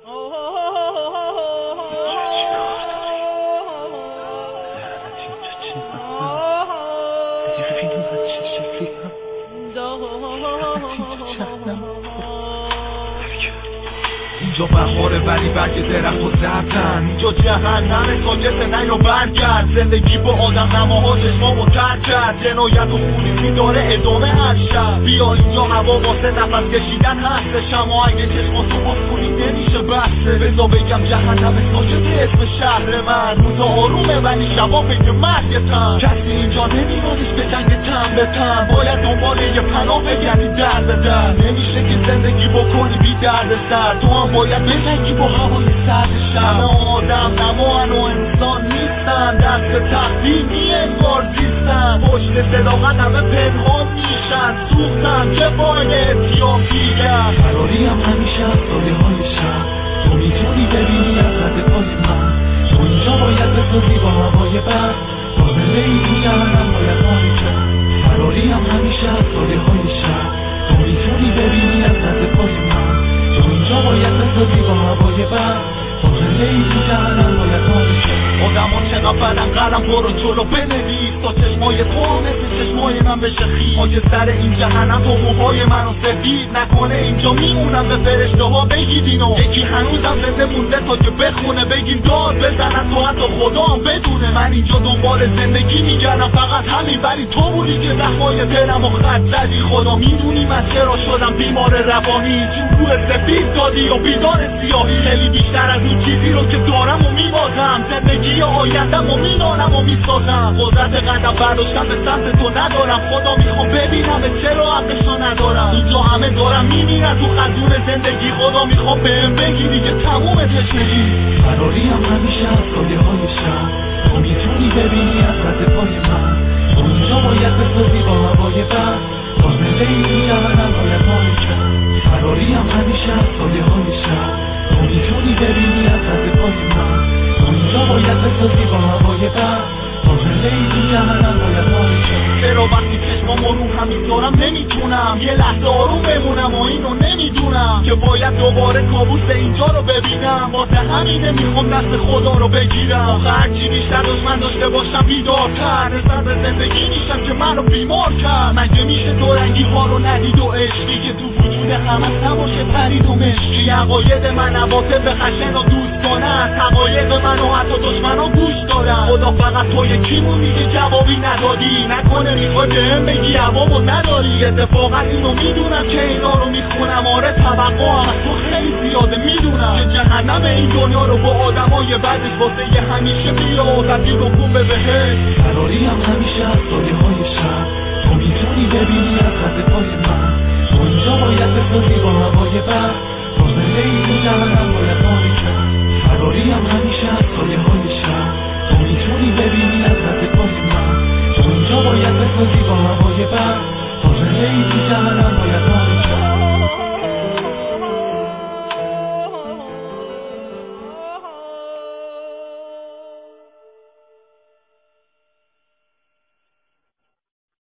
اینجا بهاره ولی برگ درخت و زردن، اینجا جهنمه ساکت نیا برگرد. زندگی با آدم نماها چشمامو ترک کرد، جنایت و خونیزی داره ادامه هر شب. بیا اینجا هوا واسه نفس کشیدن هستش، اما اگه چشماتو باز کنی نمیشه بسته. بذار بگم جهنم ساکت اسم شهر من، روزا آرومه ولی شبا فکر مرگتن. کسی اینجا نمیرانیش به جنگ تن به تن، باید دنبال یه پناه بگردی در به در. نمیشه که زندگی بکنی بی درد سر، تو هم باید بجنگی با هوای سرد شب. همه آدم نمان و انسان نیستن، دست تقدیمی انگار زیستن. پشت صداقت همه پنهان میشن، سوختن که باید اتیاپیگن. فراریم همیشه از سایه های شب، تو میتونی ببینی از رد پای من. تو اینجا باید بسازی با هوای بد، فاصله ای تو جهنم باید مالی کرد. فراریم همیشه از سایه های شب، تو میتونی ببینی از رد پای من. تو اینجا باید بسازی با هوای بد، فاصله ای تو جهنم باید مالی کرد. آدم ها چقدر بدن قلم برو جلو بنویس، تا چشمای تو مثل چشمای من بشه خیز. آگه سر این جهنم تو موهای منو سفید نکنه، اینجا میمونم به فرشته ها بگیدینو. یکی هنوزم زنده مونده تا که بخونه، بگیم داد بزنن تو حتی خدا هم بدونه. من اینجا دنبال زندگی میگردم فقط همین، ولی تو بودی که زخمای دلم و خط زدی. خدا میدونی من چرا شدم بیمار روانی، چون روح سفید دادی و بیدار سیاهی. خیلی بیشتر از این چیزی رو که دارم و میبازم، زندگی آیندم و مینانم و میسازم. قدرت قدم برداشتم به سمت تو ندارم، خدا میخوام ببینم چرا حقشو ندارم. اینجا همه دارم میمیرن تو خزون زندگی، خدا میخوام بهم بگی دیگه تموم تشنگی. فراریم همیشه از سایه های شب، تو میتونی ببینی از رد پای من. تو اینجا باید بسازی با هوای بد، فاصله ای تو جهنم باید مالی کرد. فراریم همیشه از سایه های شب، تو میتونی ببینی از رد پای من. تو اینجا باید بسازی با هوای بد، فاصله ای تو جهنم باید مالی کرد. چرا وقتی چشمامو رو هم میذارم نمیتونم یه لحظه آروم بمونم و اینو نمیدونم که باید دوباره کابوس اینجا رو ببینم. واسه همینه میخوام دست خدا رو بگیرم. آخه هرچی بیشتر دشمن داشته باشم بیدارتر، نسبت به زندگی میشم که منو بیمار کرد. مگه میشه دو رنگی ها رو ندید و عشقی که تو وجود همه نباشه پرید و مشکی. عقاید من عواطف خشن و دوستانه است، حقایق من و حتی دشمنا گوش دارن. خدا فقط تو یکی موندی که جوابی ندادی، نکنه میخوای بهم بگی عوامو نداری. اتفاقا اینو میدونم که اینا رو میخونم، آره توقعم از تو خیلی زیاده. میدونم که جهنم این دنیا رو با آدمای بعدش واسه یه همیشه بیاد از این رو خوبه بهش. فراریم همیشه از سایه های شب،